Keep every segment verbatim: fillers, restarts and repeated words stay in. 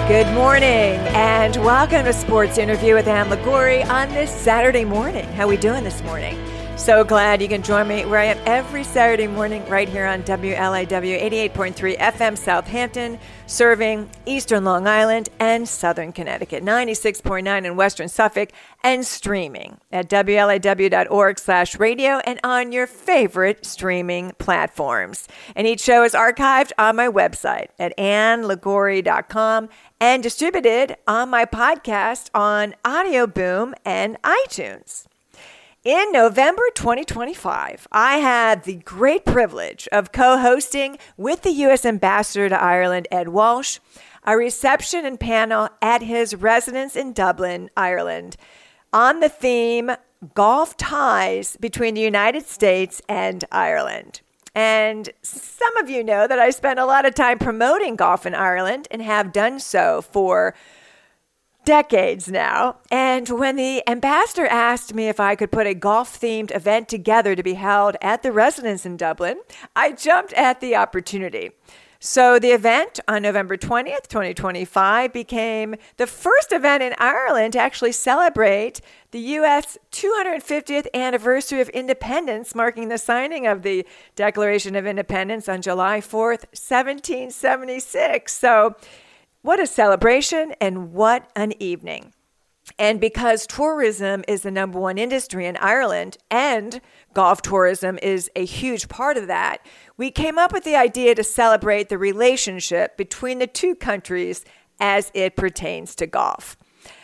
Good morning and welcome to Sports Interview with Ann Liguori on this Saturday morning. How we doing this morning? So glad you can join me where I am every Saturday morning right here on W L I W eighty-eight point three F M Southampton, serving Eastern Long Island and Southern Connecticut, ninety-six point nine in Western Suffolk, and streaming at W L I W dot org slash radio and on your favorite streaming platforms. And each show is archived on my website at ann liguori dot com and distributed on my podcast on Audio Boom and iTunes. In November twenty twenty-five, I had the great privilege of co-hosting with the U S Ambassador to Ireland, Ed Walsh, a reception and panel at his residence in Dublin, Ireland, on the theme Golf Ties Between the United States and Ireland. And some of you know that I spent a lot of time promoting golf in Ireland and have done so for decades now. And when the ambassador asked me if I could put a golf-themed event together to be held at the residence in Dublin, I jumped at the opportunity. So the event on November twentieth, twenty twenty-five became the first event in Ireland to actually celebrate the U S two hundred fiftieth anniversary of independence, marking the signing of the Declaration of Independence on July fourth, seventeen seventy-six. So what a celebration and what an evening. And because tourism is the number one industry in Ireland and golf tourism is a huge part of that, we came up with the idea to celebrate the relationship between the two countries as it pertains to golf.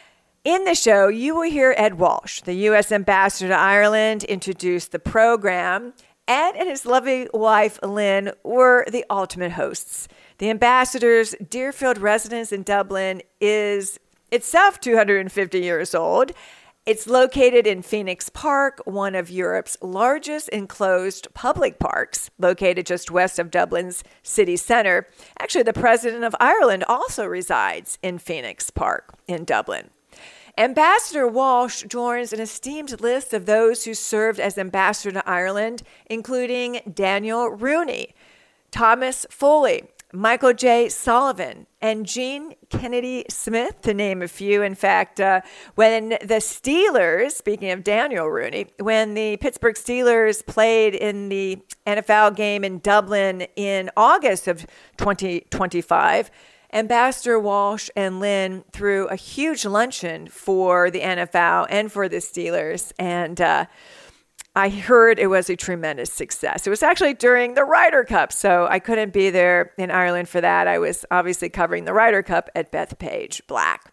In the show, you will hear Ed Walsh, the U S Ambassador to Ireland, introduce the program. Ed and his lovely wife, Lynn, were the ultimate hosts. The ambassador's Deerfield residence in Dublin is itself two hundred fifty years old. It's located in Phoenix Park, one of Europe's largest enclosed public parks, located just west of Dublin's city center. Actually, the President of Ireland also resides in Phoenix Park in Dublin. Ambassador Walsh joins an esteemed list of those who served as ambassador to Ireland, including Daniel Rooney, Thomas Foley, Michael J. Sullivan, and Gene Kennedy Smith, to name a few. In fact, uh, when the Steelers, speaking of Daniel Rooney, when the Pittsburgh Steelers played in the N F L game in Dublin in August of twenty twenty-five, Ambassador Walsh and Lynn threw a huge luncheon for the N F L and for the Steelers, and uh, I heard it was a tremendous success. It was actually during the Ryder Cup, so I couldn't be there in Ireland for that. I was obviously covering the Ryder Cup at Bethpage Black.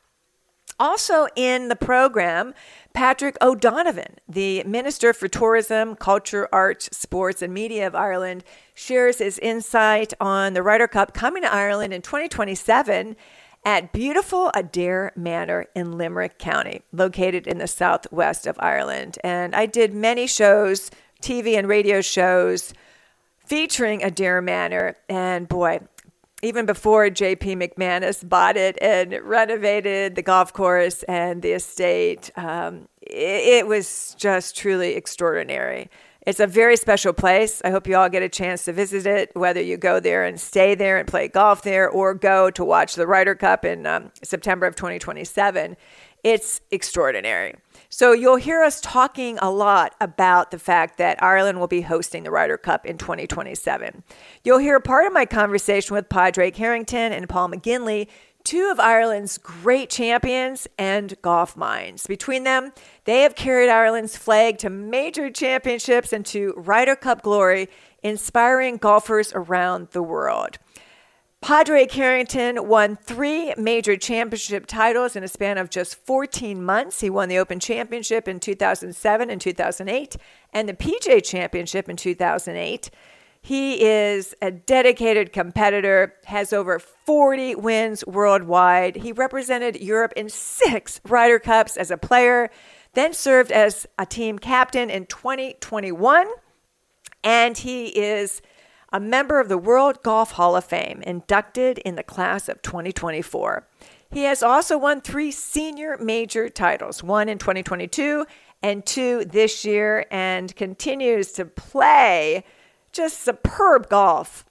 Also in the program, Patrick O'Donovan, the Minister for Tourism, Culture, Arts, Sports, and Media of Ireland, shares his insight on the Ryder Cup coming to Ireland in twenty twenty-seven at beautiful Adare Manor in Limerick County, located in the southwest of Ireland. And I did many shows, T V and radio shows, featuring Adare Manor. And boy, even before J P McManus bought it and renovated the golf course and the estate, um, it, it was just truly extraordinary. It's a very special place. I hope you all get a chance to visit it, whether you go there and stay there and play golf there or go to watch the Ryder Cup in um, September of twenty twenty-seven. It's extraordinary. So you'll hear us talking a lot about the fact that Ireland will be hosting the Ryder Cup in twenty twenty-seven. You'll hear part of my conversation with Padraig Harrington and Paul McGinley, two of Ireland's great champions and golf minds. Between them, they have carried Ireland's flag to major championships and to Ryder Cup glory, inspiring golfers around the world. Padraig Harrington won three major championship titles in a span of just fourteen months. He won the Open Championship in two thousand seven and two thousand eight and the P G A Championship in two thousand eight. He is a dedicated competitor, has over forty wins worldwide. He represented Europe in six Ryder Cups as a player, then served as a team captain in twenty twenty-one, and he is a member of the World Golf Hall of Fame, inducted in the class of twenty twenty-four. He has also won three senior major titles, one in twenty twenty-two and two this year, and continues to play just superb golf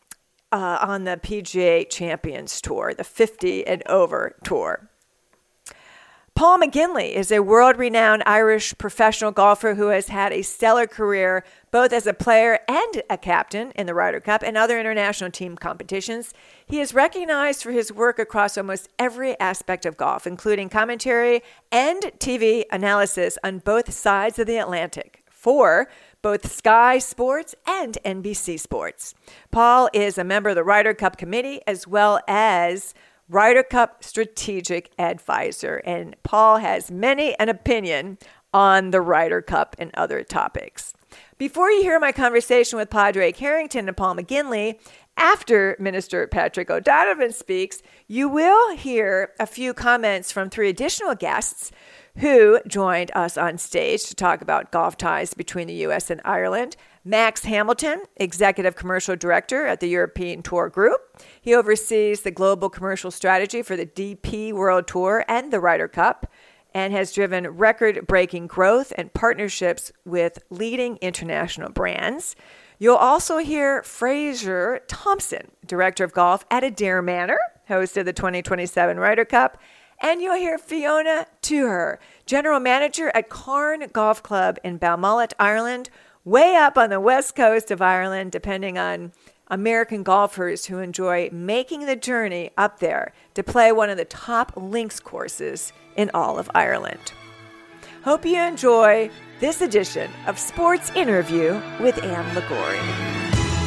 uh, on the P G A Champions Tour, the fifty and over tour. Paul McGinley is a world-renowned Irish professional golfer who has had a stellar career both as a player and a captain in the Ryder Cup and other international team competitions. He is recognized for his work across almost every aspect of golf, including commentary and T V analysis on both sides of the Atlantic for both Sky Sports and N B C Sports. Paul is a member of the Ryder Cup committee as well as Ryder Cup strategic advisor, and Paul has many an opinion on the Ryder Cup and other topics. Before you hear my conversation with Padraig Harrington and Paul McGinley, after Minister Patrick O'Donovan speaks, you will hear a few comments from three additional guests who joined us on stage to talk about golf ties between the U S and Ireland. Max Hamilton, Executive Commercial Director at the European Tour Group. He oversees the global commercial strategy for the D P World Tour and the Ryder Cup and has driven record-breaking growth and partnerships with leading international brands. You'll also hear Fraser Thompson, Director of Golf at Adare Manor, host of the twenty twenty-seven Ryder Cup. And you'll hear Fiona Tuher, General Manager at Carn Golf Club in Balmullet, Ireland, way up on the west coast of Ireland, depending on American golfers who enjoy making the journey up there to play one of the top links courses in all of Ireland. Hope you enjoy this edition of Sports Interview with Ann Liguori.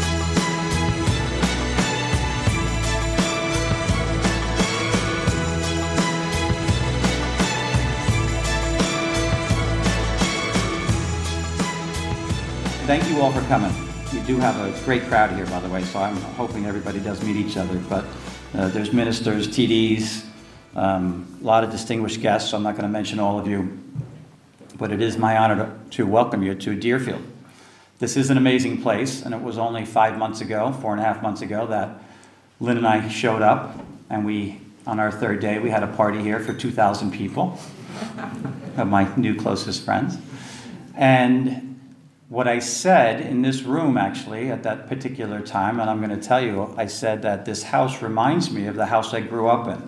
Thank you all for coming. We do have a great crowd here, by the way, so I'm hoping everybody does meet each other. But uh, there's ministers, T Ds, um, a lot of distinguished guests, so I'm not going to mention all of you. But it is my honor to, to welcome you to Deerfield. This is an amazing place, and it was only five months ago, four and a half months ago, that Lynn and I showed up, and we, on our third day, we had a party here for two thousand people, of my new closest friends. And what I said in this room, actually, at that particular time, and I'm going to tell you, I said that this house reminds me of the house I grew up in.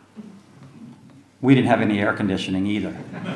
We didn't have any air conditioning either.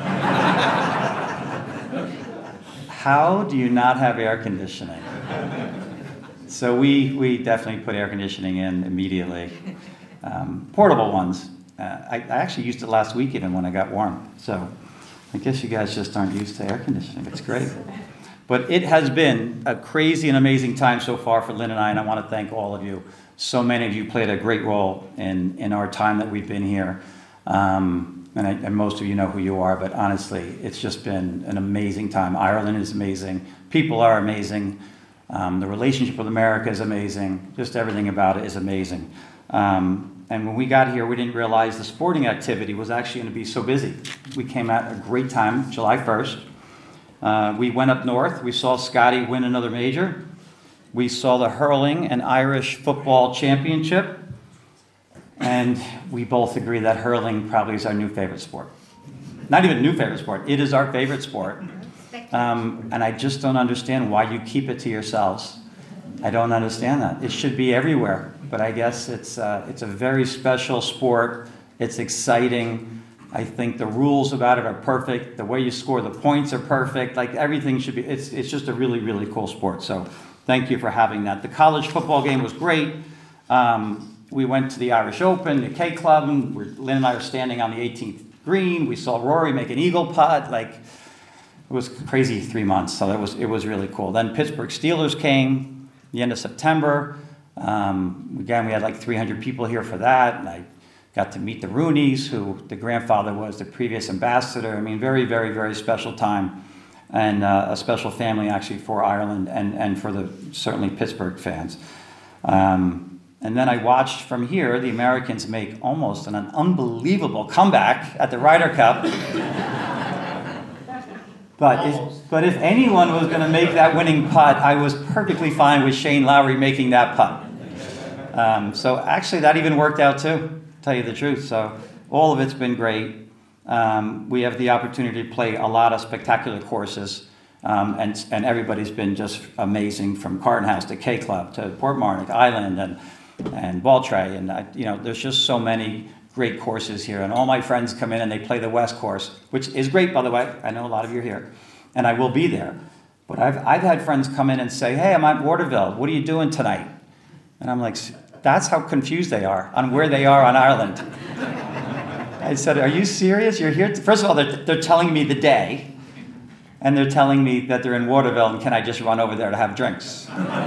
How do you not have air conditioning? So we, we definitely put air conditioning in immediately. Um, portable ones. Uh, I, I actually used it last week even when I got warm. So I guess you guys just aren't used to air conditioning. It's great. But it has been a crazy and amazing time so far for Lynn and I, and I want to thank all of you. So many of you played a great role in, in our time that we've been here. Um, and, I, and most of you know who you are, but honestly, it's just been an amazing time. Ireland is amazing. People are amazing. Um, the relationship with America is amazing. Just everything about it is amazing. Um, and when we got here, we didn't realize the sporting activity was actually going to be so busy. We came at a great time, July first. Uh, we went up north. We saw Scotty win another major. We saw the hurling and Irish football championship. And we both agree that hurling probably is our new favorite sport. Not even new favorite sport. It is our favorite sport. Um, and I just don't understand why you keep it to yourselves. I don't understand that. It should be everywhere. But I guess it's uh, it's a very special sport. It's exciting. I think the rules about it are perfect. The way you score the points are perfect. Like everything should be, it's it's just a really, really cool sport. So thank you for having that. The college football game was great. Um, we went to the Irish Open, the K Club. And we're, Lynn and I are standing on the eighteenth green. We saw Rory make an eagle putt. Like, it was crazy three months. So it was, it was really cool. Then Pittsburgh Steelers came the end of September. Um, again, we had like three hundred people here for that. And I got to meet the Rooneys, who the grandfather was the previous ambassador. I mean, very, very, very special time, and uh, a special family actually for Ireland and, and for the certainly Pittsburgh fans. Um, and then I watched from here the Americans make almost an unbelievable comeback at the Ryder Cup. But if, but if anyone was going to make that winning putt, I was perfectly fine with Shane Lowry making that putt. Um, so actually, that even worked out too. Tell you the truth. So all of it's been great. Um, we have the opportunity to play a lot of spectacular courses. Um, and, and everybody's been just amazing, from Carton House to K Club to Portmarnock Island and and Baltray, and I, you know, there's just so many great courses here. And all my friends come in and they play the West course, which is great, by the way. I know a lot of you are here, and I will be there. But I've I've had friends come in and say, "Hey, I'm at Waterville. What are you doing tonight?" And I'm like, "That's how confused they are on where they are on Ireland." I said, "Are you serious? You're here?" To... First of all, they're they're telling me the day. And they're telling me that they're in Waterville, and can I just run over there to have drinks?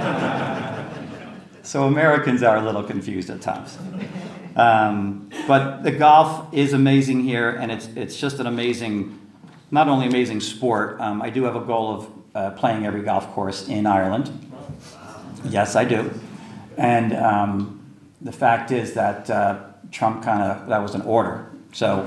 So Americans are a little confused at times. Um, but the golf is amazing here, and it's it's just an amazing, not only amazing sport. Um, I do have a goal of uh, playing every golf course in Ireland. Yes, I do. And um, the fact is that uh, Trump kind of, that was an order. So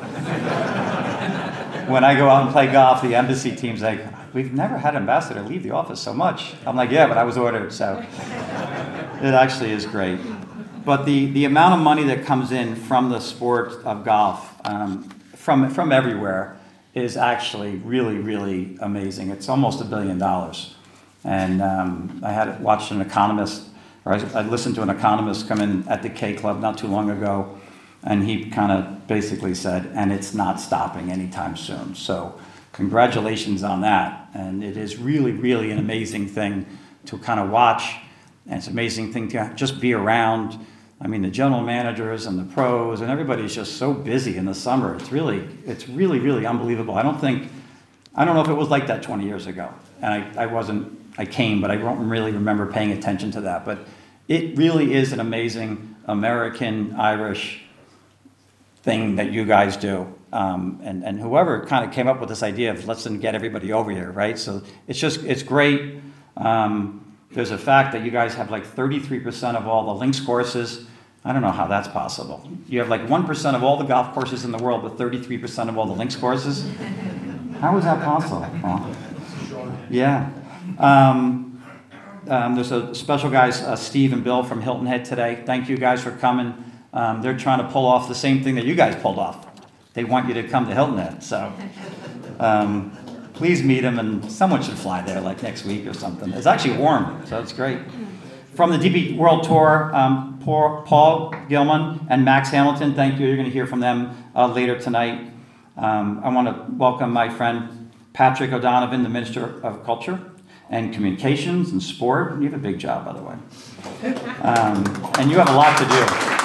when I go out and play golf, the embassy team's like, "We've never had an ambassador leave the office so much." I'm like, "Yeah, but I was ordered," so it actually is great. But the, the amount of money that comes in from the sport of golf, um, from from everywhere, is actually really, really amazing. It's almost a billion dollars. And um, I had watched an economist, or I, I listened to an economist come in at the K Club not too long ago, and he kind of basically said, "And it's not stopping anytime soon." So congratulations on that. And it is really, really an amazing thing to kind of watch. And it's an amazing thing to just be around. I mean, the general managers and the pros and everybody's just so busy in the summer. It's really, it's really, really unbelievable. I don't think, I don't know if it was like that twenty years ago. And I, I wasn't, I came, but I don't really remember paying attention to that. But it really is an amazing American, Irish thing that you guys do. Um, and, and whoever kind of came up with this idea of let's get everybody over here, right? So it's just, it's great. Um, there's a fact that you guys have like thirty-three percent of all the links courses. I don't know how that's possible. You have like one percent of all the golf courses in the world, but thirty-three percent of all the links courses? How is that possible? Well, yeah. Um, um, there's a special guys, uh, Steve and Bill from Hilton Head today. Thank you guys for coming. Um, they're trying to pull off the same thing that you guys pulled off. They want you to come to Hilton Head. So um, please meet them, and someone should fly there like next week or something. It's actually warm, so it's great. From the D P World Tour, um, Paul Gilman and Max Hamilton, thank you. You're going to hear from them uh, later tonight. Um, I want to welcome my friend Patrick O'Donovan, the Minister of Culture and Communications and Sport. You have a big job, by the way. Um, and you have a lot to do.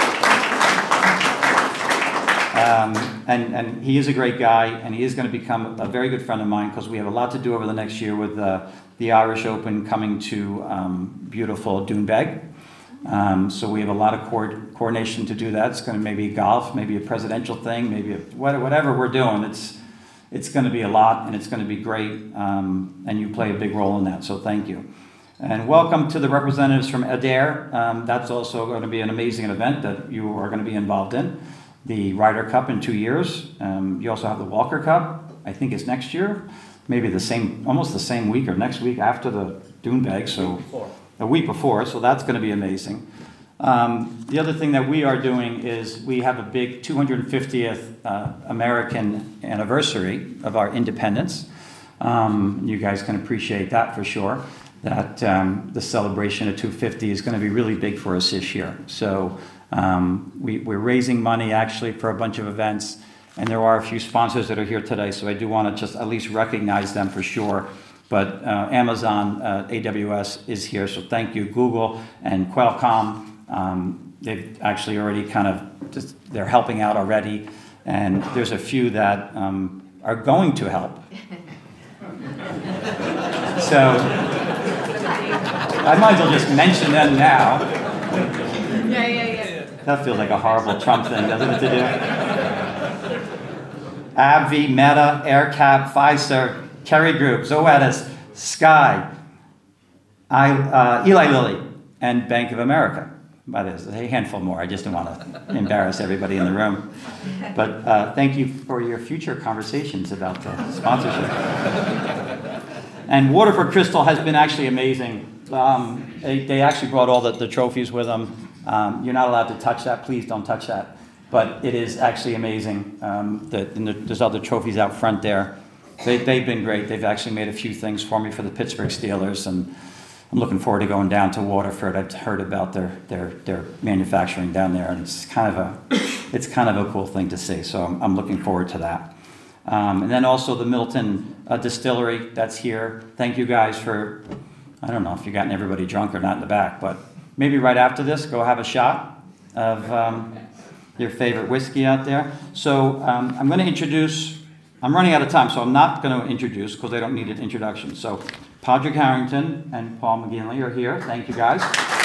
Um, and, and he is a great guy, and he is going to become a very good friend of mine because we have a lot to do over the next year with uh, the Irish Open coming to um, beautiful Doonbeg. Um, so we have a lot of co- coordination to do that. It's going to maybe golf, maybe a presidential thing, maybe a, whatever we're doing. It's it's going to be a lot, and it's going to be great, um, and you play a big role in that, so thank you. And welcome to the representatives from Adair. Um, that's also going to be an amazing event that you are going to be involved in. The Ryder Cup in two years. Um, you also have the Walker Cup. I think it's next year, maybe the same, almost the same week or next week after the Doonbeg. So a week before. So that's going to be amazing. Um, the other thing that we are doing is we have a big two hundred fiftieth uh, American anniversary of our independence. Um, you guys can appreciate that for sure. That um, the celebration of two fifty is going to be really big for us this year. So. Um, we, we're raising money actually for a bunch of events, and there are a few sponsors that are here today, so I do want to just at least recognize them for sure. But uh, Amazon, uh, A W S is here, so thank you. Google and Qualcomm, um, they've actually already kind of, just, they're helping out already, and there's a few that um, are going to help. So I might as well just mention them now. Yeah, yeah, yeah. That feels like a horrible Trump thing, doesn't it, to do? AbbVie, Meta, AirCap, Pfizer, Kerry Group, Zoetis, Sky, I, uh, Eli Lilly, and Bank of America. But there's a handful more. I just didn't want to embarrass everybody in the room. But uh, thank you for your future conversations about the sponsorship. And Waterford Crystal has been actually amazing. Um, they, they actually brought all the, the trophies with them. Um, you're not allowed to touch that. Please don't touch that. But it is actually amazing. Um, the, and the, there's other trophies out front there. they, they've been great. They've actually made a few things for me for the Pittsburgh Steelers, and I'm looking forward to going down to Waterford. I've heard about their their their manufacturing down there, and it's kind of a it's kind of a cool thing to see. So I'm, I'm looking forward to that. Um, and then also the Middleton uh, Distillery that's here. Thank you guys for, I don't know if you've gotten everybody drunk or not in the back, but maybe right after this, go have a shot of um, your favorite whiskey out there. So um, I'm going to introduce, I'm running out of time, so I'm not going to introduce because I don't need an introduction. So Padraig Harrington and Paul McGinley are here. Thank you, guys.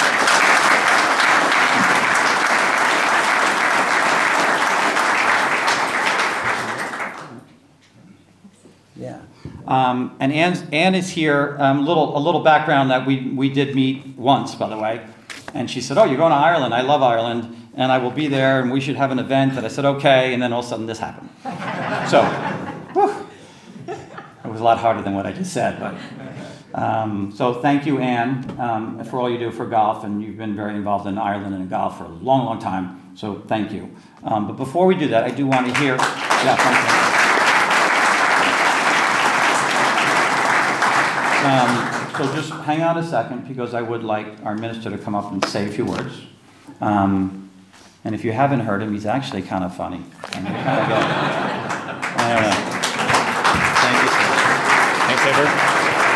Yeah. Um, and Anne, Anne is here. Um, a little, a little background that we, we did meet once, by the way. And she said, oh, you're going to Ireland. I love Ireland. And I will be there, and we should have an event. And I said, okay. And then all of a sudden this happened. So, whew, it was a lot harder than what I just said. But um, so thank you, Anne, um, for all you do for golf. And you've been very involved in Ireland and in golf for a long, long time. So thank you. Um, but before we do that, I do want to hear... Yeah, thank you. Um, so just hang on a second, because I would like our minister to come up and say a few words. Um, and if you haven't heard him, he's actually kind of funny. And you kind of go, I don't know. Thank you, sir. Thanks, Edward.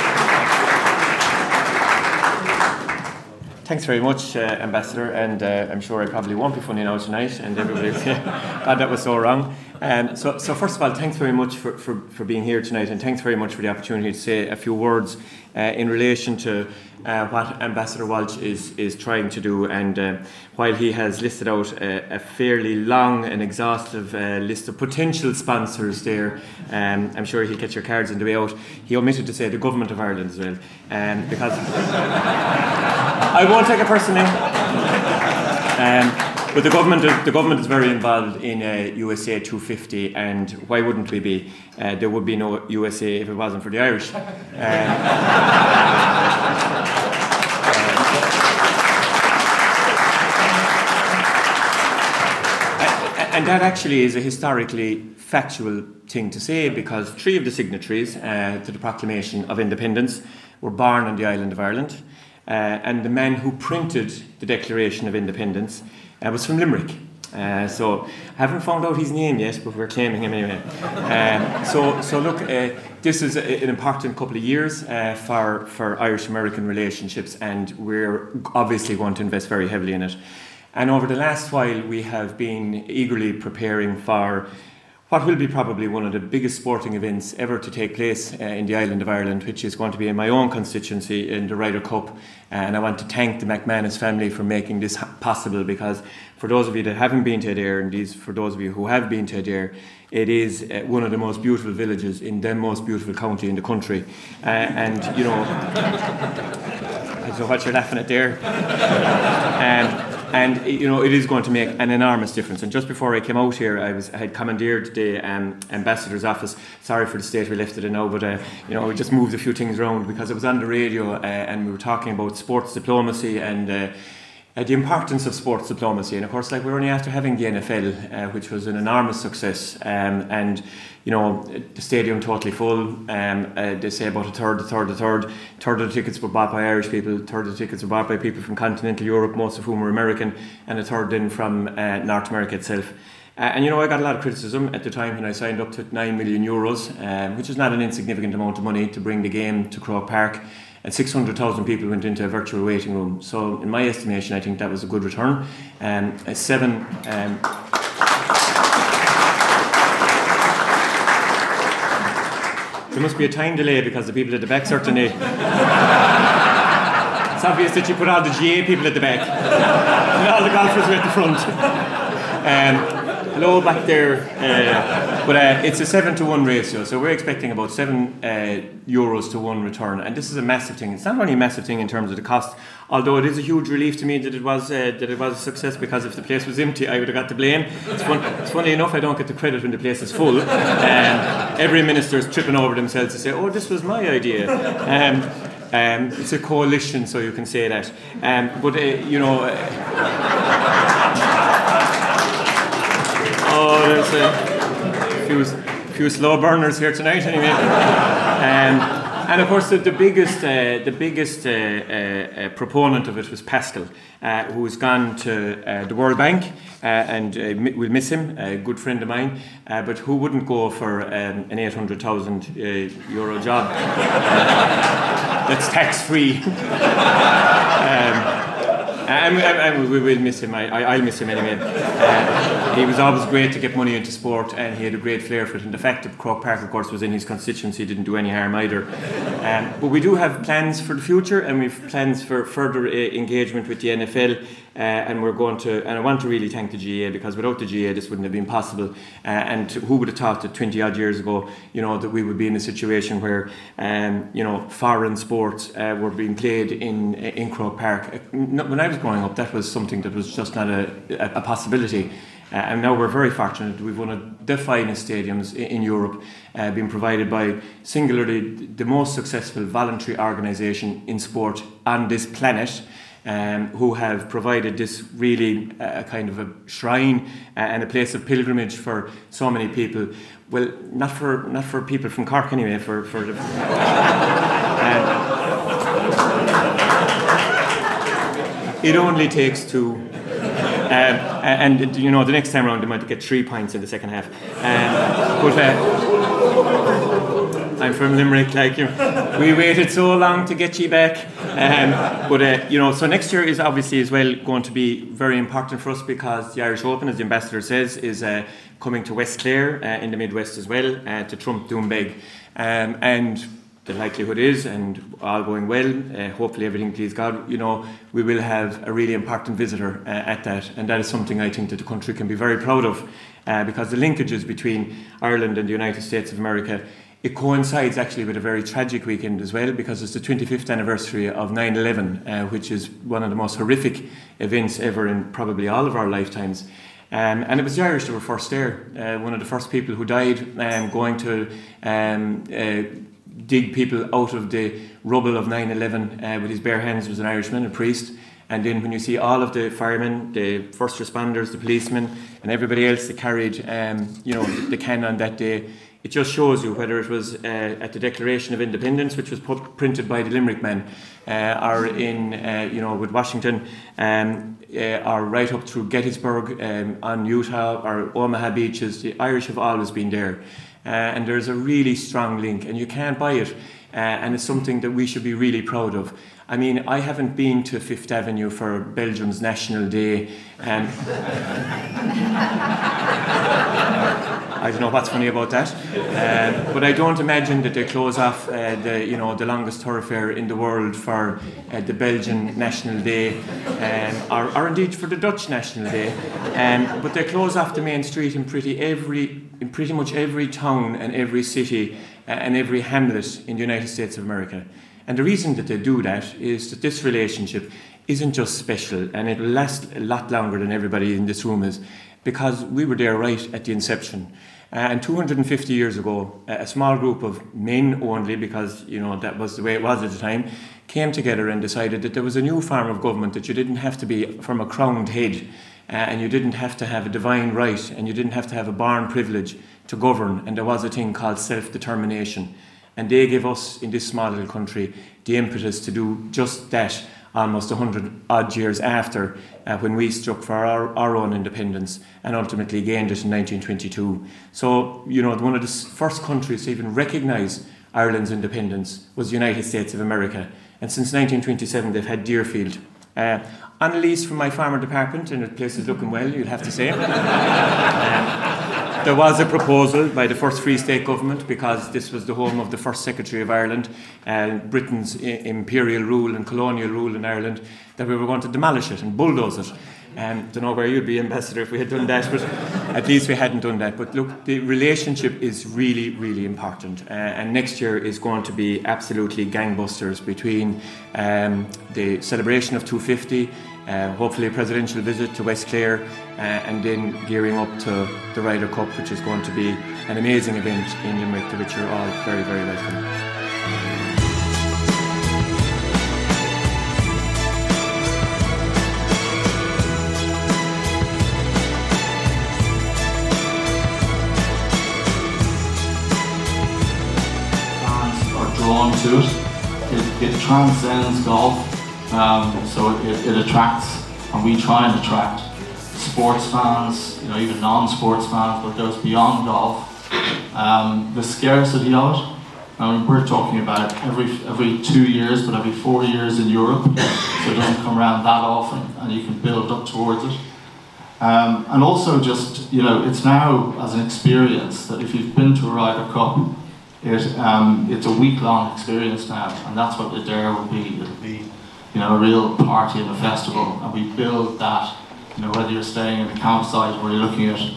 Thanks very much, uh, Ambassador, and uh, I'm sure I probably won't be funny now tonight, and everybody's God, that was so wrong. Um, so, so first of all, thanks very much for, for, for being here tonight, and thanks very much for the opportunity to say a few words uh, in relation to uh, what Ambassador Walsh is, is trying to do. And uh, while he has listed out a, a fairly long and exhaustive uh, list of potential sponsors there, um, I'm sure he'll get your cards on the way out. He omitted to say the Government of Ireland as well, um, because I won't take it personally. Um, But the government, is, the government is very involved in uh, U S A two fifty, and why wouldn't we be? Uh, there would be no U S A if it wasn't for the Irish. Um, and that actually is a historically factual thing to say, because three of the signatories uh, to the Proclamation of Independence were born on the island of Ireland, uh, and the man who printed the Declaration of Independence Uh, was from Limerick. Uh, so I haven't found out his name yet, but we're claiming him anyway. Um, so, so look, uh, this is a, an important couple of years uh, for, for Irish-American relationships, and we're obviously going to invest very heavily in it. And over the last while, we have been eagerly preparing for what will be probably one of the biggest sporting events ever to take place uh, in the island of Ireland, which is going to be in my own constituency in the Ryder Cup. And I want to thank the McManus family for making this possible, because for those of you that haven't been to Adare, and these for those of you who have been to Adare, it is uh, one of the most beautiful villages in the most beautiful county in the country. Uh, and, you know, I don't know what you're laughing at there. Um, And, you know, it is going to make an enormous difference. And just before I came out here, I was I had commandeered the um, ambassador's office. Sorry for the state we left it in now, but, uh, you know, we just moved a few things around because it was on the radio uh, and we were talking about sports diplomacy and uh, uh, the importance of sports diplomacy. And, of course, like, we're only after having the N F L, uh, which was an enormous success. Um, and, you know, the stadium totally full. Um, uh, they say about a third, a third, a third. A third of the tickets were bought by Irish people. A third of the tickets were bought by people from continental Europe, most of whom were American, and a third then from uh, North America itself. Uh, and, you know, I got a lot of criticism at the time when I signed up to nine million euros, um, which is not an insignificant amount of money to bring the game to Croke Park. And six hundred thousand people went into a virtual waiting room. So, in my estimation, I think that was a good return. Um, seven... Um, There must be a time delay because the people at the back certainly... It's obvious that you put all the G A people at the back and all the golfers were at the front. Um, hello back there. Uh, but uh, it's a seven to one ratio, so we're expecting about seven uh, euros to one return. And this is a massive thing. It's not only a massive thing in terms of the cost, although it is a huge relief to me that it was uh, that it was a success, because if the place was empty, I would have got the blame. It's, fun, it's funny enough, I don't get the credit when the place is full. Um, every minister is tripping over themselves to say, oh, this was my idea. Um, um, it's a coalition, so you can say that. Um, but, uh, you know... Uh, oh, there's a few, few slow burners here tonight, anyway. Um, and of course, the, the biggest, uh, the biggest uh, uh, uh, proponent of it was Pascal, uh, who has gone to uh, the World Bank, uh, and uh, we'll miss him, a good friend of mine. Uh, but who wouldn't go for um, an eight hundred thousand uh, euro job uh, that's tax free? um, And, and, and we will miss him. I, I, I'll miss him anyway. Uh, he was always great to get money into sport, and he had a great flair for it. And the fact that Croke Park, of course, was in his constituency didn't do any harm either. Um, but we do have plans for the future, and we've plans for further uh, engagement with the N F L. Uh, and we're going to, and I want to really thank the G A, because without the G A this wouldn't have been possible. Uh, and who would have thought that twenty odd years ago, you know, that we would be in a situation where, um, you know, foreign sports uh, were being played in in Croke Park. When I was growing up, that was something that was just not a, a possibility. Uh, and now we're very fortunate. We've one of the finest stadiums in, in Europe, uh, being provided by singularly the most successful voluntary organisation in sport on this planet. Um, who have provided this really uh, kind of a shrine uh, and a place of pilgrimage for so many people. Well, not for not for people from Cork anyway. For for the, um, it only takes two, um, and you know the next time around they might get three pints in the second half. Um, but. Uh, I'm from Limerick, like you. We waited so long to get you back, um, but uh, you know. So next year is obviously as well going to be very important for us, because the Irish Open, as the ambassador says, is uh, coming to West Clare uh, in the Midwest as well, uh, to trump Doombeg, um, and the likelihood is, and all going well, uh, hopefully everything please God, you know, we will have a really important visitor uh, at that, and that is something I think that the country can be very proud of, uh, because the linkages between Ireland and the United States of America. It coincides actually with a very tragic weekend as well, because it's the twenty-fifth anniversary of nine eleven, uh, which is one of the most horrific events ever in probably all of our lifetimes. Um, and it was the Irish that were first there. Uh, one of the first people who died um, going to um, uh, dig people out of the rubble of nine eleven uh, with his bare hands was an Irishman, a priest. And then when you see all of the firemen, the first responders, the policemen, and everybody else that carried um, you know, the, the can on that day, it just shows you whether it was uh, at the Declaration of Independence, which was put, printed by the Limerick man, uh, or in, uh, you know, with Washington, um, uh, or right up through Gettysburg, um, on Utah or Omaha beaches. The Irish have always been there. Uh, and there's a really strong link, and you can't buy it. Uh, and it's something that we should be really proud of. I mean, I haven't been to Fifth Avenue for Belgium's National Day. Um, I don't know what's funny about that, um, but I don't imagine that they close off uh, the, you know, the longest thoroughfare in the world for uh, the Belgian National Day, um, or, or indeed for the Dutch National Day. Um, but they close off the main street in pretty every, in pretty much every town and every city uh, and every hamlet in the United States of America. And the reason that they do that is that this relationship isn't just special, and it will last a lot longer than everybody in this room is, because we were there right at the inception. Uh, and two hundred fifty years ago, a small group of men only, because you know that was the way it was at the time, came together and decided that there was a new form of government, that you didn't have to be from a crowned head, uh, and you didn't have to have a divine right, and you didn't have to have a born privilege to govern, and there was a thing called self-determination. And they gave us, in this small little country, the impetus to do just that almost one hundred odd years after, uh, when we struck for our, our own independence and ultimately gained it in nineteen twenty-two. So, you know, one of the first countries to even recognise Ireland's independence was the United States of America. And since nineteen twenty-seven, they've had Deerfield. Uh, on a lease from my farmer department, and the place is looking well, you'll have to say. um, There was a proposal by the first Free State government, because this was the home of the first Secretary of Ireland, and uh, Britain's I- imperial rule and colonial rule in Ireland, that we were going to demolish it and bulldoze it. I um, don't know where you'd be, Ambassador, if we had done that, but at least we hadn't done that. But look, the relationship is really, really important. Uh, and next year is going to be absolutely gangbusters between um, the celebration of two fifty, Uh, hopefully a presidential visit to West Clare, uh, and then gearing up to the Ryder Cup, which is going to be an amazing event in Limerick, to which you're all very, very welcome. to it. It, it transcends golf, um, so it, it attracts, and we try and attract sports fans, you know, even non-sports fans, but goes beyond golf. Um, the scarcity of it, I mean, we're talking about every every two years, but every four years in Europe, so it doesn't come around that often, and you can build up towards it. Um, and also just, you know, it's now as an experience that if you've been to a Ryder Cup, it, um, it's a week-long experience now, and that's what the Dare will be. It'll be, you know, a real party and a festival, and we build that, you know, whether you're staying in a campsite or you're looking at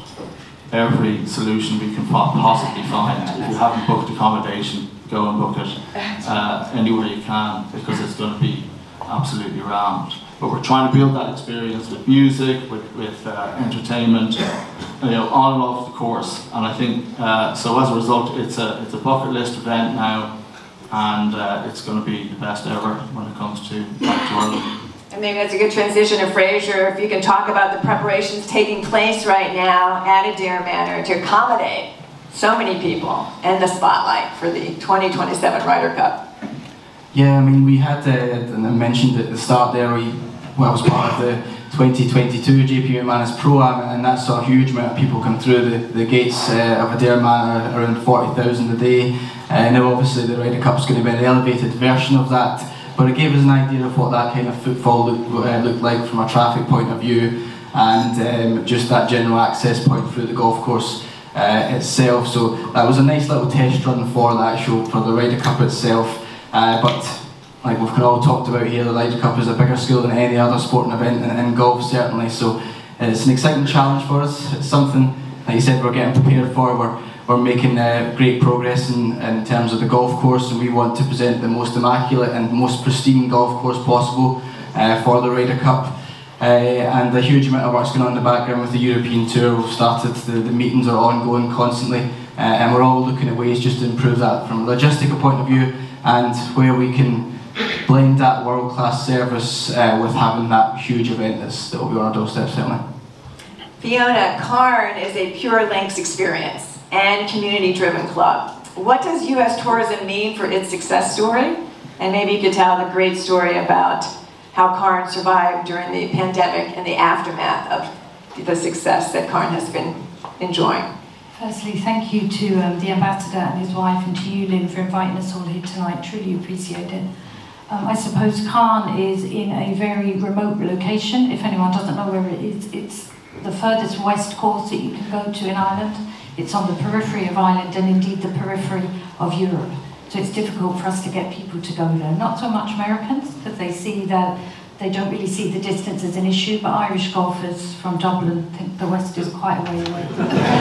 every solution we can possibly find. If you haven't booked accommodation, go and book it uh, anywhere you can, because it's going to be absolutely rammed. But we're trying to build that experience with music, with, with uh, entertainment, you know, on and off the course. And I think, uh, so as a result, it's a, it's a bucket list event now, and uh, it's going to be the best ever when it comes to back to Ireland. And maybe that's a good transition to Fraser, if you can talk about the preparations taking place right now at Adare Manor to accommodate so many people in the spotlight for the twenty twenty-seven Ryder Cup. Yeah, I mean, we had, uh, and I mentioned at the start there, we well, I was part of the twenty twenty-two J P McManus Pro-Am, and that saw a huge amount of people come through the, the gates uh, of Adare Manor, around forty thousand a day. Uh, now obviously the Ryder Cup is going to be an elevated version of that, but it gave us an idea of what that kind of footfall look, uh, looked like from a traffic point of view, and um, just that general access point through the golf course uh, itself. So that was a nice little test run for that show, for the Ryder Cup itself. Uh, but like we've all talked about here, the Ryder Cup is a bigger scale than any other sporting event in, in golf, certainly. So it's an exciting challenge for us. It's something, like you said, we're getting prepared for. We're, we're making uh, great progress in, in terms of the golf course, and we want to present the most immaculate and most pristine golf course possible uh, for the Ryder Cup. Uh, and a huge amount of work's going on in the background with the European Tour. We've started, the, the meetings are ongoing constantly, uh, and we're all looking at ways just to improve that from a logistical point of view, and where we can blend that world-class service uh, with having that huge event that's, that will be on our doorstep, certainly. Fiona, Cairn is a Pure Links experience and community-driven club. What does U S tourism mean for its success story? And maybe you could tell the great story about how Cairn survived during the pandemic and the aftermath of the success that Cairn has been enjoying. Firstly, thank you to um, the ambassador and his wife, and to you, Lynn, for inviting us all here tonight. Truly appreciate it. Um, I suppose Cairn is in a very remote location. If anyone doesn't know where it is, it's the furthest west course that you can go to in Ireland. It's on the periphery of Ireland, and indeed the periphery of Europe. So it's difficult for us to get people to go there. Not so much Americans, because they see that they don't really see the distance as an issue, but Irish golfers from Dublin think the West is quite a way away.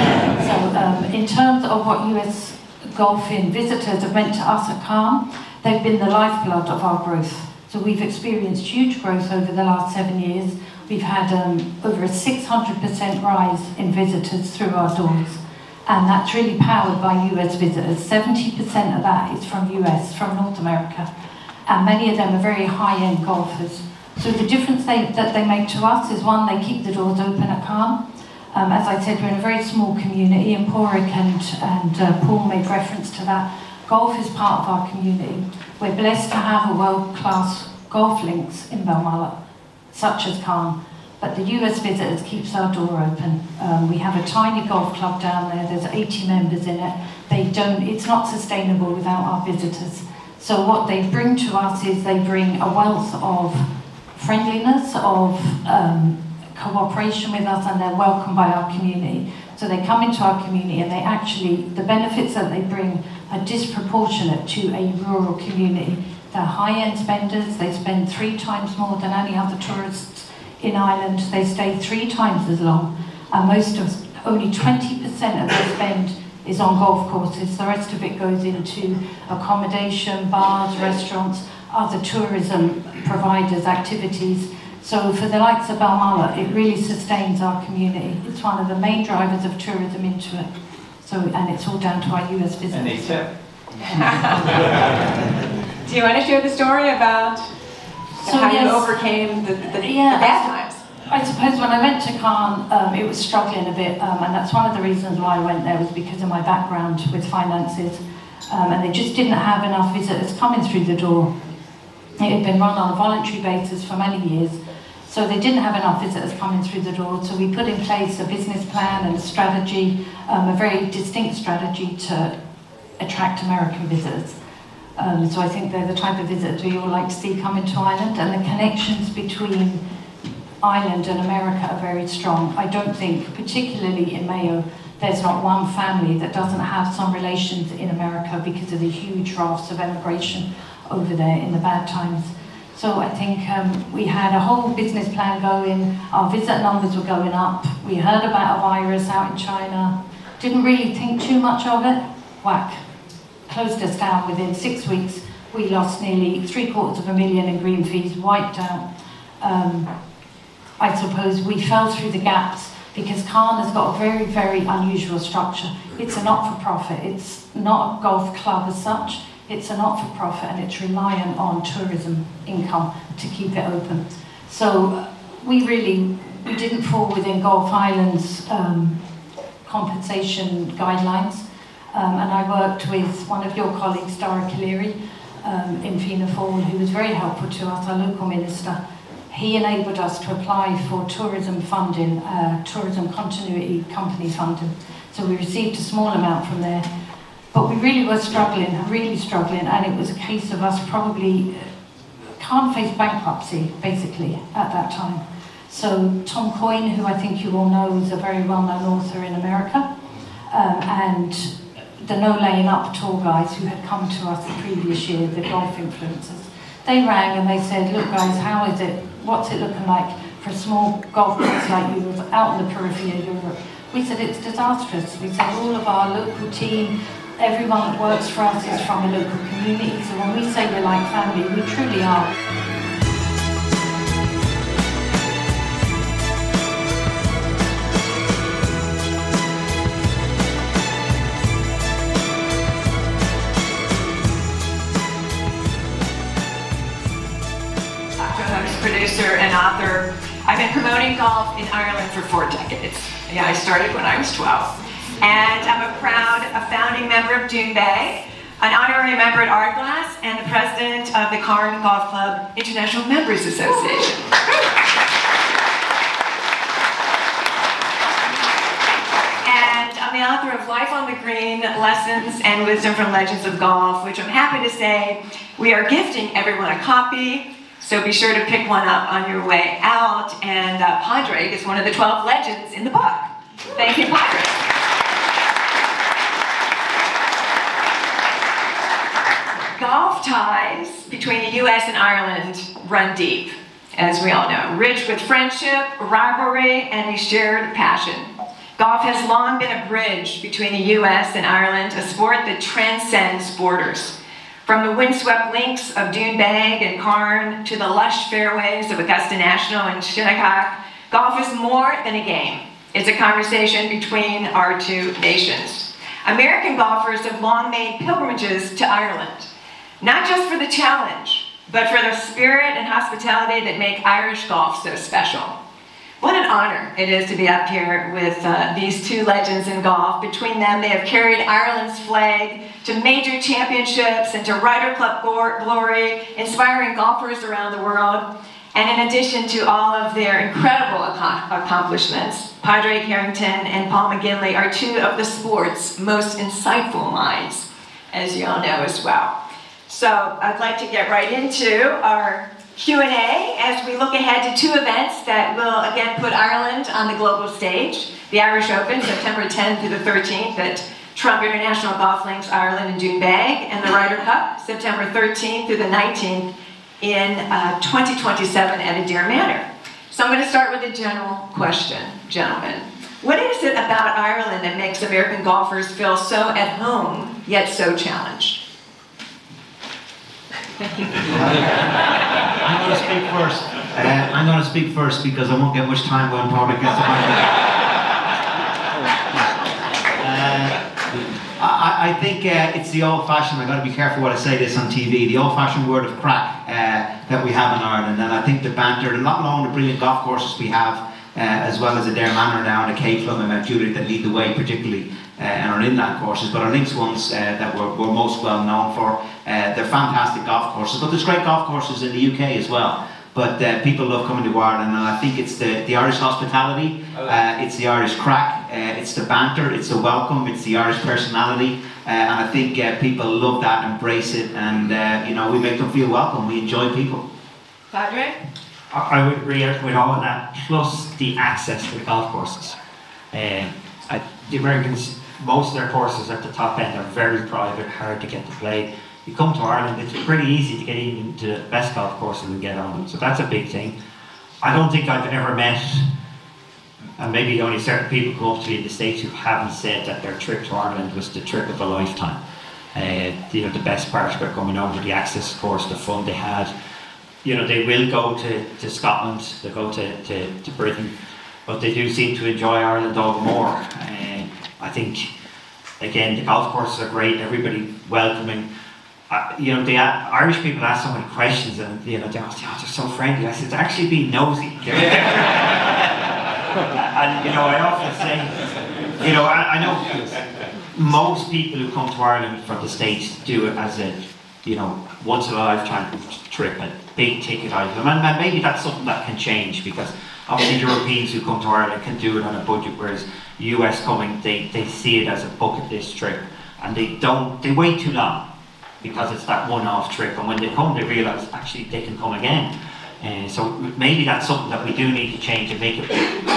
So um, in terms of what U S golfing visitors have meant to us at Cairn, they've been the lifeblood of our growth. So we've experienced huge growth over the last seven years. We've had um, over a six hundred percent rise in visitors through our doors. And that's really powered by U S visitors. seventy percent of that is from U S, from North America. And many of them are very high-end golfers. So the difference they, that they make to us is, one, they keep the doors open at Cairn. Um, as I said, we're in a very small community, and Porrick and, and uh, Paul made reference to that. Golf is part of our community. We're blessed to have a world-class golf links in Belmalloch, such as Cairn. But the U S visitors keeps our door open. Um, we have a tiny golf club down there. There's eighty members in it. They don't. It's not sustainable without our visitors. So what they bring to us is they bring a wealth of friendliness, of um, cooperation with us, and they're welcomed by our community. So they come into our community, and they actually, the benefits that they bring are disproportionate to a rural community. They're high-end spenders. They spend three times more than any other tourists in Ireland. They stay three times as long, and most of, only twenty percent of their spend is on golf courses. The rest of it goes into accommodation, bars, restaurants, other tourism providers' activities. So for the likes of Belmalloch, it really sustains our community. It's one of the main drivers of tourism into it. So, and it's all down to our U S visitors. And a tip. Do you want to share the story about so how yes, you overcame the, the, yeah, the bad times? I suppose when I went to Cairn, um, it was struggling a bit, um, and that's one of the reasons why I went there, was because of my background with finances. Um, and they just didn't have enough visitors coming through the door. It had been run on a voluntary basis for many years, so they didn't have enough visitors coming through the door. So we put in place a business plan and a strategy, um, a very distinct strategy to attract American visitors. Um, so I think they're the type of visitors we all like to see coming to Ireland, and the connections between Ireland and America are very strong. I don't think, particularly in Mayo, there's not one family that doesn't have some relations in America because of the huge rafts of emigration over there in the bad times. So I think um, we had a whole business plan going, our visit numbers were going up, we heard about a virus out in China, didn't really think too much of it, whack, closed us down within six weeks. We lost nearly three quarters of a million in green fees, wiped out. Um, I suppose we fell through the gaps because Cairn has got a very, very unusual structure. It's a not-for-profit, it's not a golf club as such, it's a not-for-profit and it's reliant on tourism income to keep it open. So we really, we didn't fall within Gulf Islands um, compensation guidelines. Um, and I worked with one of your colleagues, Dara Calleary, um, in Fianna Fáil, who was very helpful to us, our local minister. He enabled us to apply for tourism funding, uh, tourism continuity company funding. So we received a small amount from there. But we really were struggling, really struggling, and it was a case of us probably can't face bankruptcy, basically, at that time. So Tom Coyne, who I think you all know is a very well-known author in America, um, and the No Laying Up tour guys who had come to us the previous year, the golf influencers, they rang and they said, look guys, how is it, what's it looking like for a small golf course like you out in the periphery of Europe? We said, it's disastrous. We said, all of our local team, everyone that works for us is from a local community, so when we say we're like family, we truly are. Producer and author. I've been promoting golf in Ireland for four decades. Yeah, I started when I was twelve. And I'm a proud a founding member of Doonbeg, an honorary member at Ardglass, and the president of the Cairn Golf Club International Members Association. And I'm the author of Life on the Green, Lessons and Wisdom from Legends of Golf, which I'm happy to say we are gifting everyone a copy. So be sure to pick one up on your way out. And uh, Padraig is one of the twelve legends in the book. Thank you, Padraig. Golf ties between the U S and Ireland run deep, as we all know, rich with friendship, rivalry, and a shared passion. Golf has long been a bridge between the U S and Ireland, a sport that transcends borders. From the windswept links of Doonbeg and Cairn to the lush fairways of Augusta National and Shinnecock, golf is more than a game. It's a conversation between our two nations. American golfers have long made pilgrimages to Ireland, not just for the challenge, but for the spirit and hospitality that make Irish golf so special. What an honor it is to be up here with uh, these two legends in golf. Between them, they have carried Ireland's flag to major championships and to Ryder Cup glory, inspiring golfers around the world. And in addition to all of their incredible ac- accomplishments, Padraig Harrington and Paul McGinley are two of the sport's most insightful minds, as you all know as well. So I'd like to get right into our Q and A as we look ahead to two events that will again put Ireland on the global stage. The Irish Open, September tenth through the thirteenth at Trump International Golf Links, Ireland and Doonbeg, and the Ryder Cup, September thirteenth through the nineteenth in uh, twenty twenty-seven at Adare Manor. So I'm going to start with a general question, gentlemen. What is it about Ireland that makes American golfers feel so at home, yet so challenged? I'm going to speak first. Uh, I'm going to speak first because I won't get much time when Padraig gets the microphone. Uh, I, I think uh, it's the old-fashioned, I've got to be careful what I say this on T V, the old-fashioned word of crack uh, that we have in Ireland. And I think the banter, and not alone the brilliant golf courses we have, uh, as well as Adair Manor now and a K Club and Mount Juliet that lead the way, particularly uh, in our inland courses. But our links ones uh, that we're, we're most well known for, uh, they're fantastic golf courses. But there's great golf courses in the U K as well. But uh, people love coming to Ireland, and I think it's the, the Irish hospitality, uh, it's the Irish crack, uh, it's the banter, it's the welcome, it's the Irish personality, uh, and I think uh, people love that, embrace it, and uh, you know, we make them feel welcome, we enjoy people. Padre? I would agree with all of that, plus the access to the golf courses. Um, I, the Americans, most of their courses at the top end are very private, hard to get to play. You come to Ireland, it's pretty easy to get into the best golf courses and get on them, so that's a big thing. I don't think I've ever met, and maybe only certain people come up to me in the States who haven't said that their trip to Ireland was the trip of a lifetime. Uh, you know, the best part about coming over, the access course, the fun they had. You know, they will go to, to Scotland, they go to, to, to Britain, but they do seem to enjoy Ireland all the more. Uh, I think, again, the golf courses are great, everybody welcoming. Uh, you know, the uh, Irish people ask so many questions, and you know, they're, oh, they're so friendly. I said, it's actually being nosy. And you know, I often say, you know, I, I know most people who come to Ireland from the States do it as a, you know, once in a lifetime trip, a big ticket item, and, and maybe that's something that can change, because obviously Europeans who come to Ireland can do it on a budget, whereas U S coming, they, they see it as a bucket list trip, and they don't, they wait too long, because it's that one-off trip, and when they come they realise actually they can come again. Uh, so maybe that's something that we do need to change and make it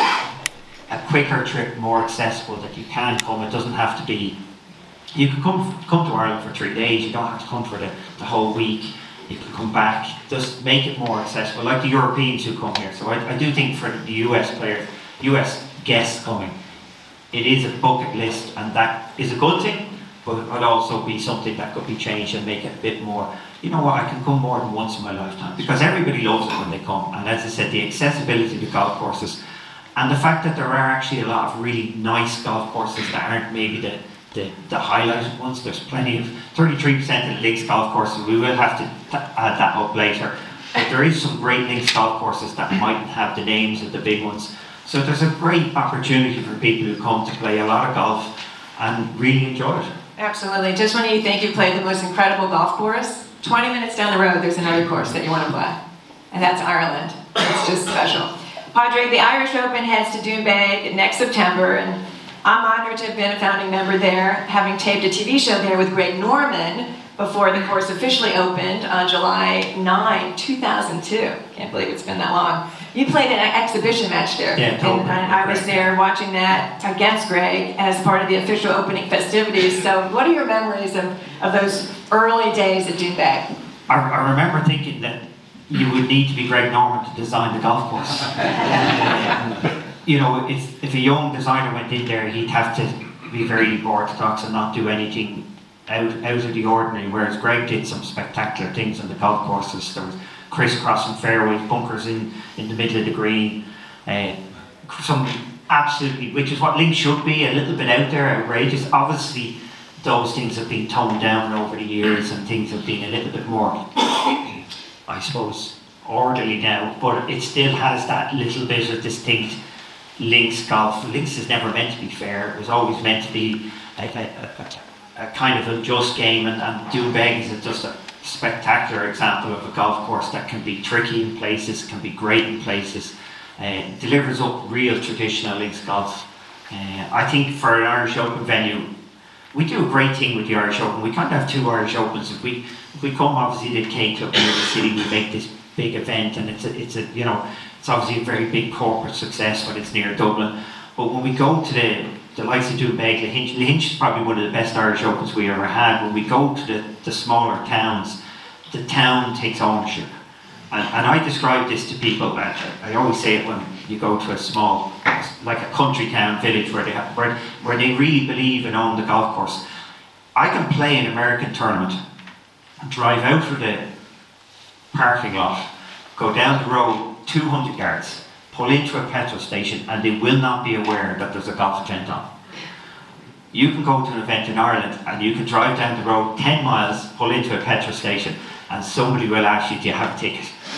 a quicker trip, more accessible, that you can come. It doesn't have to be, you can come come to Ireland for three days, you don't have to come for the, the whole week, you can come back, just make it more accessible, like the Europeans who come here. So I, I do think for the U S players, U S guests coming, it is a bucket list, and that is a good thing, but it would also be something that could be changed and make it a bit more, you know what, I can come more than once in my lifetime, because everybody loves it when they come. And as I said, the accessibility to golf courses, and the fact that there are actually a lot of really nice golf courses that aren't maybe the, the, the highlighted ones. There's plenty of, thirty-three percent of the links golf courses, we will have to th- add that up later, but there is some great links golf courses that mightn't have the names of the big ones. So there's a great opportunity for people who come to play a lot of golf and really enjoy it. Absolutely. Just when you think you played the most incredible golf course, twenty minutes down the road, there's another course that you want to play. And that's Ireland. It's just special. Padre, the Irish Open heads to Doonbeg next September, and I'm honored to have been a founding member there, having taped a T V show there with Greg Norman before the course officially opened on July ninth, two thousand two. Can't believe it's been that long. You played an exhibition match there, yeah, totally. and I was there watching that against Greg as part of the official opening festivities. So what are your memories of, of those early days at Doonbeg? I, I remember thinking that you would need to be Greg Norman to design the golf course. You know, if, if a young designer went in there, he'd have to be very orthodox and not do anything out, out of the ordinary, whereas Greg did some spectacular things on the golf courses. There was crisscrossing fairways, bunkers in, in the middle of the green, uh, some absolutely, which is what links should be, a little bit out there, outrageous. Obviously, those things have been toned down over the years, and things have been a little bit more, I suppose, orderly now, but it still has that little bit of distinct links golf. Links is never meant to be fair, it was always meant to be a, a, a, a kind of a just game, and, and Doonbeg is just a spectacular example of a golf course that can be tricky in places, can be great in places, uh, delivers up real traditional links golf. Uh, I think for an Irish Open venue, we do a great thing with the Irish Open. We can't have two Irish Opens. If we if we come obviously to K Club near the city, we make this big event, and it's a, it's a you know it's obviously a very big corporate success when it's near Dublin. But when we go to the the likes of Doonbeg, Lahinch, Lahinch is probably one of the best Irish Opens we ever had. When we go to the, the smaller towns, the town takes ownership. And, and I describe this to people, I, I always say it when you go to a small, like a country town village where they have, where, where they really believe and own the golf course. I can play an American tournament, drive out of the parking lot, go down the road two hundred yards, pull into a petrol station, and they will not be aware that there's a golf event on. You can go to an event in Ireland and you can drive down the road ten miles, pull into a petrol station, and somebody will ask you, do you have a ticket?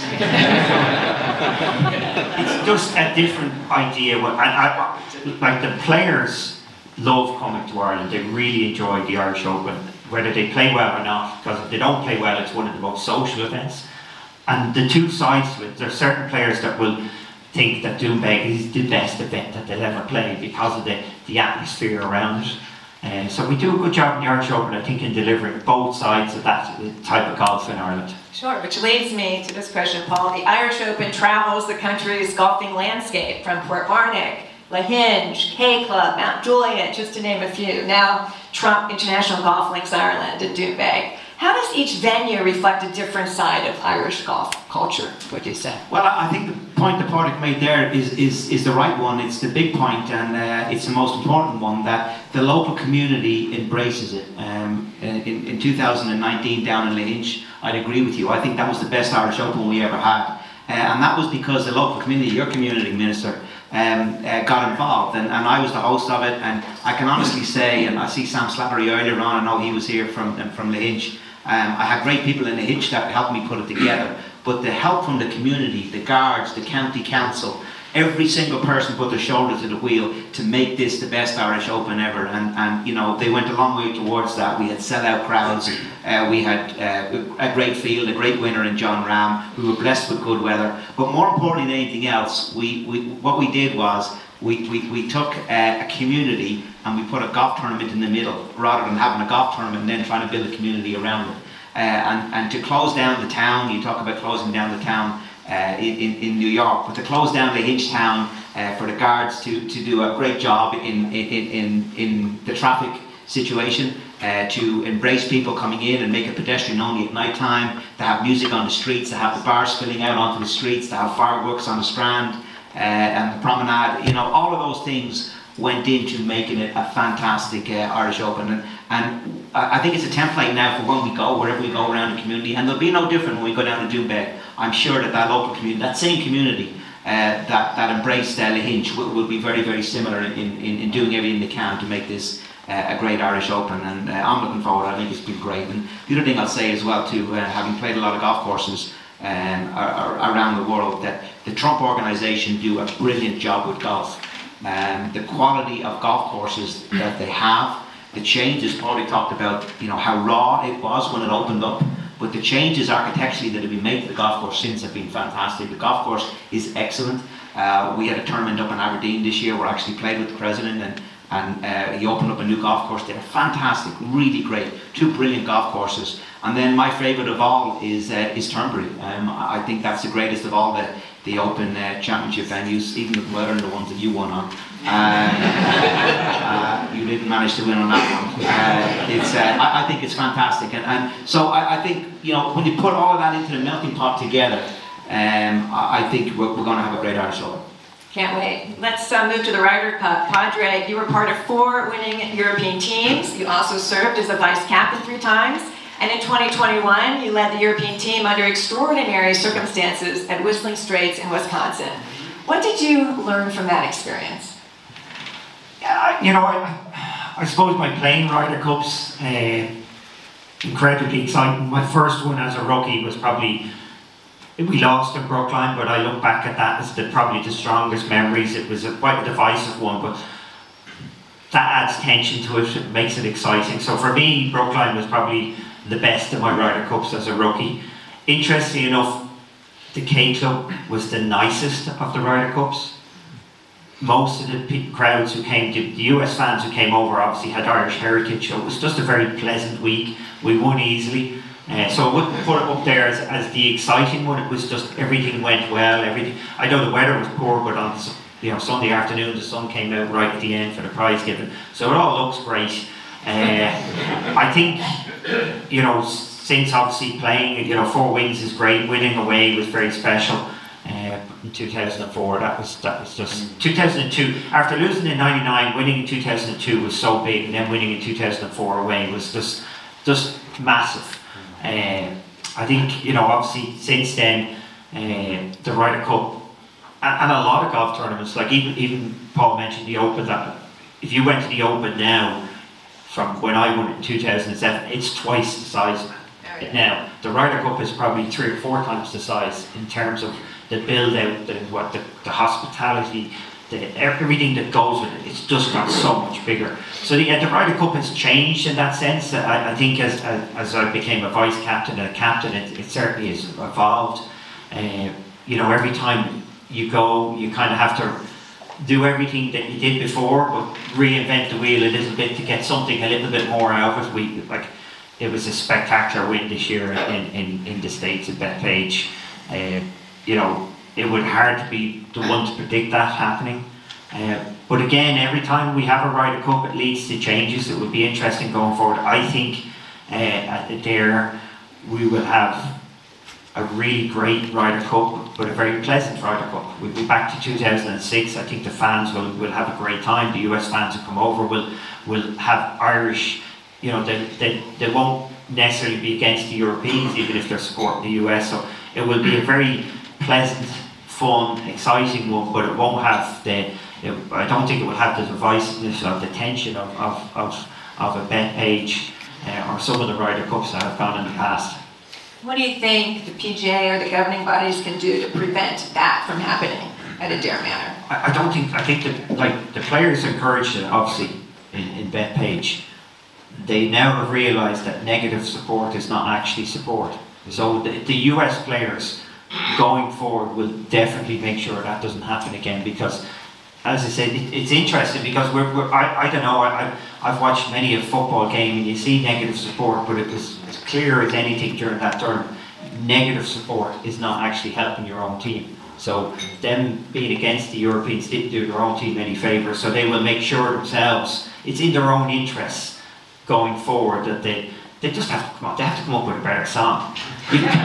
It's just a different idea. And I, like the players love coming to Ireland. They really enjoy the Irish Open, whether they play well or not, because if they don't play well, it's one of the most social events. And the two sides to it, there are certain players that will think that Doonbeg is the best event that they'll ever play because of the, the atmosphere around it. Uh, so we do a good job in the Irish Open, I think, in delivering both sides of that type of golf in Ireland. Sure, which leads me to this question, Paul. The Irish Open travels the country's golfing landscape from Port Barnick, Lahinch, K Club, Mount Juliet, just to name a few. Now, Trump International Golf Links Ireland and Doonbeg. How does each venue reflect a different side of Irish golf culture, would you say? Well, I think the point that Padraig made there is, is, is the right one. It's the big point, and uh, it's the most important one, that the local community embraces it. Um, in, in two thousand nineteen down in Lahinch, I'd agree with you. I think that was the best Irish Open we ever had. Uh, and that was because the local community, your community minister, um, uh, got involved. And, and I was the host of it. And I can honestly say, and I see Sam Slattery earlier on, I know he was here from, from Lahinch. Um, I had great people in the Hitch that helped me put it together, but the help from the community, the guards, the county council, every single person put their shoulder to the wheel to make this the best Irish Open ever, and, and you know, they went a long way towards that. We had sellout crowds, uh, we had uh, a great field, a great winner in John Ram, we were blessed with good weather, but more importantly than anything else, we, we what we did was we, we, we took uh, a community and we put a golf tournament in the middle, rather than having a golf tournament and then trying to build a community around it. Uh, and, and to close down the town, you talk about closing down the town uh, in, in New York, but to close down Lahinch town uh, for the guards to, to do a great job in, in, in, in the traffic situation, uh, to embrace people coming in and make it pedestrian only at night time, to have music on the streets, to have the bars spilling out onto the streets, to have fireworks on the Strand uh, and the promenade, you know, all of those things went into making it a fantastic uh, Irish Open. And, and I think it's a template now for when we go, wherever we go around the community, and there'll be no different when we go down to Doonbeg. I'm sure that that local community, that same community uh, that, that embraced uh, Lahinch will, will be very, very similar in, in, in doing everything they can to make this uh, a great Irish Open, and uh, I'm looking forward. I think it's been great. And the other thing I'll say as well too, uh, having played a lot of golf courses um, around the world, that the Trump organisation do a brilliant job with golf. Um, the quality of golf courses that they have, the changes Paulie talked about, you know, how raw it was when it opened up, but the changes architecturally that have been made to the golf course since have been fantastic. The golf course is excellent. Uh, we had a tournament up in Aberdeen this year where I actually played with the president, and, and uh, he opened up a new golf course there. Fantastic, really great, two brilliant golf courses. And then my favourite of all is uh, is Turnberry. Um, I think that's the greatest of all the the Open uh, Championship venues, even better than the ones that you won on. Uh, uh, you didn't manage to win on that one. Uh, it's, uh, I, I think it's fantastic, and, and so I, I think, you know, when you put all of that into the melting pot together, um, I, I think we're, we're going to have a great Irish Open. Can't wait. Let's uh, move to the Ryder Cup. Padraig, you were part of four winning European teams. You also served as a vice captain three times. And in twenty twenty-one, you led the European team under extraordinary circumstances at Whistling Straits in Wisconsin. What did you learn from that experience? Yeah, you know, I, I suppose my playing Ryder Cups, uh, incredibly exciting. My first one as a rookie was probably, we lost in Brookline, but I look back at that as the, probably the strongest memories. It was a, quite a divisive one, but that adds tension to it, it makes it exciting. So for me, Brookline was probably the best of my Ryder Cups as a rookie. Interestingly enough, the K Club was the nicest of the Ryder Cups. Most of the p- crowds who came, the U S fans who came over obviously had Irish heritage, so it was just a very pleasant week. We won easily. Uh, so I wouldn't put it up there as, as the exciting one. It was just everything went well. Everything. I know the weather was poor, but on you know Sunday afternoon the sun came out right at the end for the prize giving. So it all looks great. Uh, I think, you know, since obviously playing, you know, four wins is great. Winning away was very special. Uh, in two thousand four, that was that was just two thousand two. After losing in ninety-nine, winning in two thousand two was so big, and then winning in two thousand four away was just just massive. Uh, I think, you know, obviously since then, uh, the Ryder Cup and, and a lot of golf tournaments, like even even Paul mentioned the Open. That if you went to the Open now, from when I won it in two thousand seven, it's twice the size of it. Now, the Ryder Cup is probably three or four times the size in terms of the build out, the, what the, the hospitality, the, everything that goes with it. It's just got so much bigger. So the, yeah, the Ryder Cup has changed in that sense. I, I think as, as as I became a vice captain and a captain, it, it certainly has evolved. Uh, you know, every time you go, you kind of have to do everything that you did before, but reinvent the wheel a little bit to get something a little bit more out of it. We like it was a spectacular win this year in, in, in the States at Bethpage. Uh, you know, it would hard to be the one to predict that happening. Uh, but again, every time we have a Ryder Cup, it leads to changes. It would be interesting going forward. I think uh, there we will have a really great Ryder Cup, but a very pleasant Ryder Cup. We'll be back to two thousand six. I think the fans will, will have a great time. The U S fans who come over will will have Irish, you know, they, they, they won't necessarily be against the Europeans, even if they're supporting the U S. So it will be a very pleasant, fun, exciting one, but it won't have the, it, I don't think it will have the divisiveness or the tension of, of, of, of a Bethpage uh, or some of the Ryder Cups that have gone in the past. What do you think the P G A or the governing bodies can do to prevent that from happening at Adare Manor? I, I don't think, I think that like the players encouraged it obviously in, in Bethpage. They now have realised that negative support is not actually support. So the, the U S players going forward will definitely make sure that doesn't happen again, because as I said, it, it's interesting because we're, we're I, I don't know, I, I've watched many a football game and you see negative support, but it was as clear as anything during that term. Negative support is not actually helping your own team. So them being against the Europeans didn't do their own team any favours, so they will make sure themselves, it's in their own interests going forward that they they just have to come up, they have to come up with a better song. You, for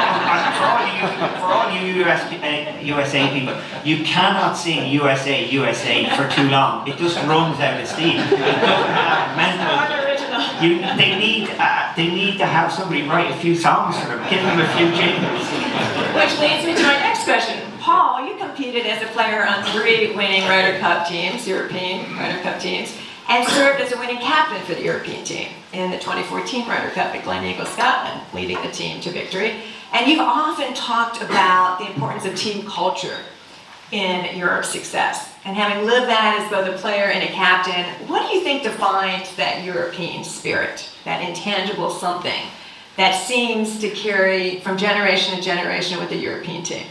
all you, for all you U S, uh, U S A people, you cannot sing U S A, U S A for too long. It just runs out of steam. It doesn't have mental. You, they need uh, they need to have somebody write a few songs for them, give them a few jingles. Which leads me to my next question. Paul, you competed as a player on three winning Ryder Cup teams, European Ryder Cup teams, and served as a winning captain for the European team in the twenty fourteen Ryder Cup at Gleneagle, Scotland, leading the team to victory. And you've often talked about the importance of team culture in Europe's success. And having lived that as both a player and a captain, what do you think defines that European spirit, that intangible something that seems to carry from generation to generation with the European team?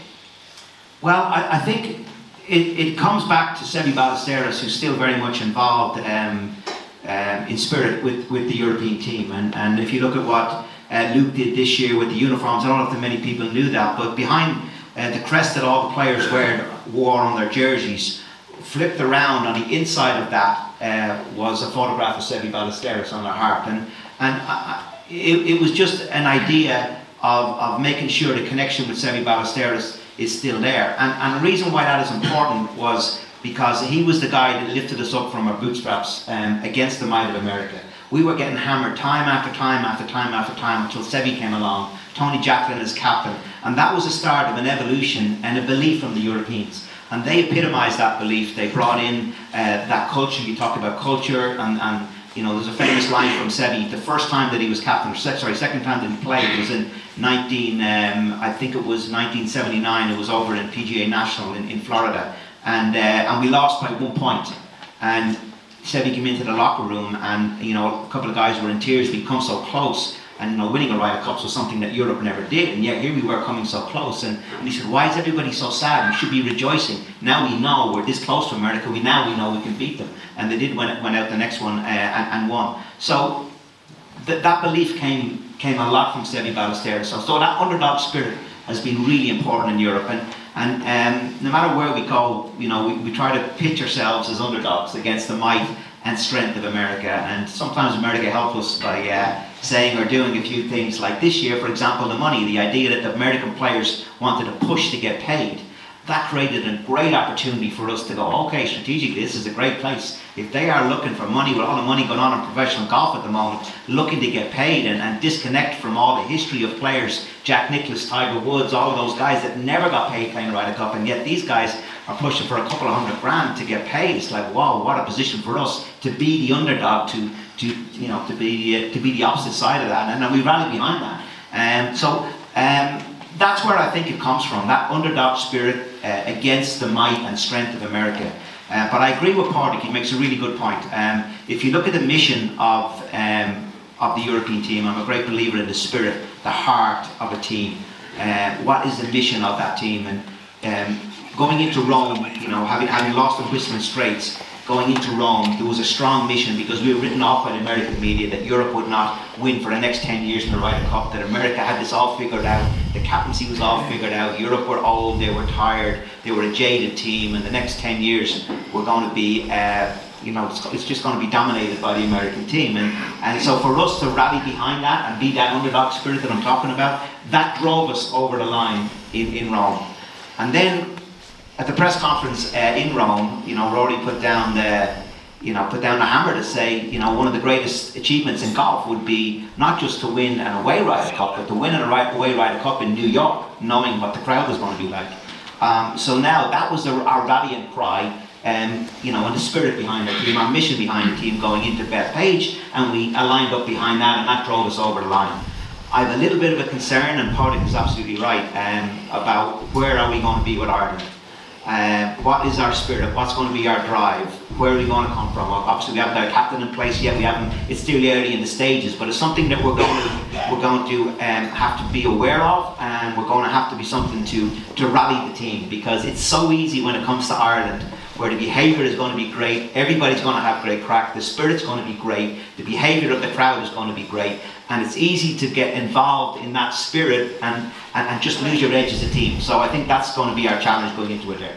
Well, I, I think it, it comes back to Seve Ballesteros, who's still very much involved um, um, in spirit with, with the European team. And, and if you look at what uh, Luke did this year with the uniforms, I don't know if many people knew that, but behind uh, the crest that all the players wear, wore on their jerseys, flipped around on the inside of that uh, was a photograph of Seve Ballesteros on their heart. And, and I, it, it was just an idea of, of making sure the connection with Seve Ballesteros is still there. And, and the reason why that is important was because he was the guy that lifted us up from our bootstraps um, against the might of America. We were getting hammered time after time after time after time until Seve came along, Tony Jacklin as captain, and that was the start of an evolution and a belief from the Europeans. And they epitomised that belief. They brought in uh, that culture. You talk about culture, and, and you know, there's a famous line from Seve. The first time that he was captain, or sorry, second time that he played was in nineteen. Um, I think it was nineteen seventy-nine. It was over in P G A National in, in Florida, and uh, and we lost by one point. And Seve came into the locker room, and you know, a couple of guys were in tears. We'd come so close. And you know, winning a Ryder Cup was something that Europe never did, and yet here we were coming so close. And, and he said, "Why is everybody so sad? We should be rejoicing. Now we know we're this close to America. We now we know we can beat them." And they did went, went out the next one uh, and, and won. So th- that belief came came a lot from Seve Ballesteros. So, so that underdog spirit has been really important in Europe. And and um, no matter where we go, you know, we, we try to pitch ourselves as underdogs against the might and strength of America. And sometimes America helps us by uh, saying or doing a few things, like this year, for example, the money, the idea that the American players wanted to push to get paid. That created a great opportunity for us to go, okay, strategically, this is a great place. If they are looking for money, with all the money going on in professional golf at the moment, looking to get paid and, and disconnect from all the history of players, Jack Nicklaus, Tiger Woods, all of those guys that never got paid playing the Ryder Cup, and yet these guys are pushing for a couple of hundred grand to get paid. It's like, wow, what a position for us to be the underdog, to to you know to be uh, to be the opposite side of that, and, and we rally behind that. Um, so um, that's where I think it comes from, that underdog spirit uh, against the might and strength of America. Uh, but I agree with Pádraig, he makes a really good point. Um, if you look at the mission of, um, of the European team, I'm a great believer in the spirit, the heart of a team. Uh, what is the mission of that team? And um, going into Rome, you know, having, having lost the Whistling Straits, going into Rome, there was a strong mission because we were written off by the American media that Europe would not win for the next ten years in the Ryder Cup, that America had this all figured out, the captaincy was all figured out, Europe were old, they were tired, they were a jaded team, and the next ten years were going to be, uh, you know, it's, it's just going to be dominated by the American team. And, and so for us to rally behind that and be that underdog spirit that I'm talking about, that drove us over the line in, in Rome. And then at the press conference uh, in Rome, you know, Rory put down the, you know, put down the hammer to say, you know, one of the greatest achievements in golf would be not just to win an away Ryder Cup, but to win an away Ryder Cup in New York, knowing what the crowd was going to be like. Um, so now that was the, our rallying cry, um, you know, and the spirit behind the team, our mission behind the team going into Bethpage, and we aligned up behind that, and that drove us over the line. I have a little bit of a concern, and Pádraig is absolutely right, um, about where are we going to be with Ireland. Uh, what is our spirit? What's going to be our drive? Where are we going to come from? Well, obviously, we haven't got a captain in place yet. We haven't. It's still early in the stages, but it's something that we're going to we're going to um, have to be aware of, and we're going to have to be something to to rally the team, because it's so easy when it comes to Ireland, where the behaviour is going to be great. Everybody's going to have great crack. The spirit's going to be great. The behaviour of the crowd is going to be great, and it's easy to get involved in that spirit and. And, and just lose your edge as a team. So I think that's going to be our challenge going into it there.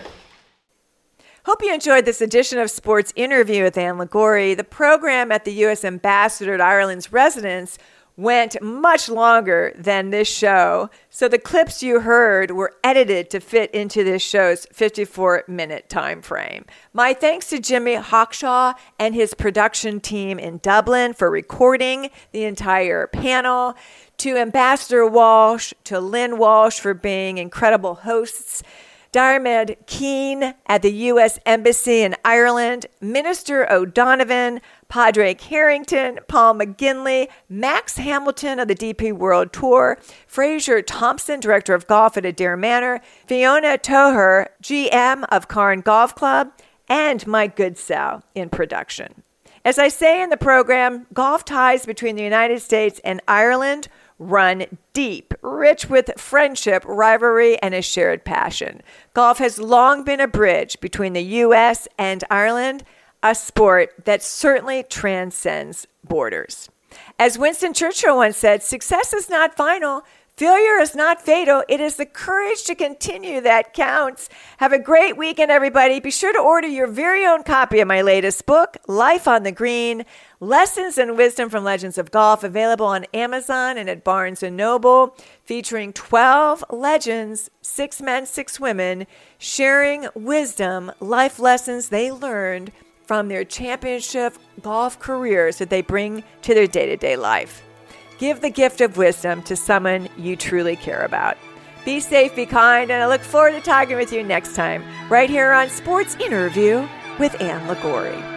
Hope you enjoyed this edition of Sports Interview with Anne Liguori. The program at the U S Ambassador to Ireland's residence went much longer than this show, so the clips you heard were edited to fit into this show's fifty-four minute time frame. My thanks to Jimmy Hawkshaw and his production team in Dublin for recording the entire panel, to Ambassador Walsh, to Lynn Walsh for being incredible hosts, Diarmaid Keane at the U S Embassy in Ireland, Minister O'Donovan, Pádraig Harrington, Paul McGinley, Max Hamilton of the D P World Tour, Fraser Thompson, Director of Golf at Adare Manor, Fiona Toher, G M of Carn Golf Club, and Mike Goodsell in production. As I say in the program, golf ties between the United States and Ireland run deep, rich with friendship, rivalry, and a shared passion. Golf has long been a bridge between the U S and Ireland, a sport that certainly transcends borders. As Winston Churchill once said, success is not final. Failure is not fatal. It is the courage to continue that counts. Have a great weekend, everybody. Be sure to order your very own copy of my latest book, Life on the Green, Lessons and Wisdom from Legends of Golf, available on Amazon and at Barnes and Noble, featuring twelve legends, six men, six women, sharing wisdom, life lessons they learned from their championship golf careers that they bring to their day-to-day life. Give the gift of wisdom to someone you truly care about. Be safe, be kind, and I look forward to talking with you next time, right here on Sports Interview with Anne Liguori.